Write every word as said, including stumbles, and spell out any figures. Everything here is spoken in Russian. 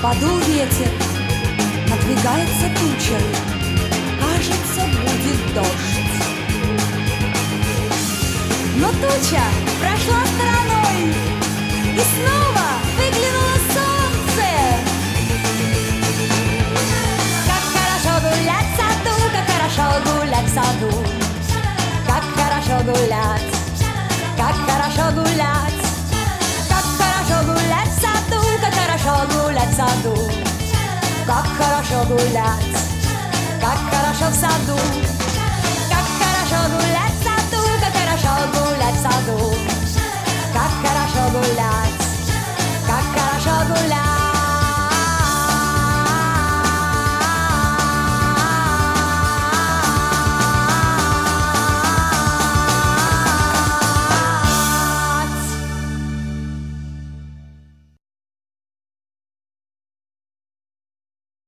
Подул ветер, надвигается туча, кажется, будет дождь. Но туча прошла стороной, и снова выглянуло солнце. Как хорошо гулять в саду, как хорошо гулять в саду, как хорошо гулять, как хорошо гулять, как хорошо гулять в саду, как хорошо гулять в саду, как хорошо гулять, как хорошо в саду.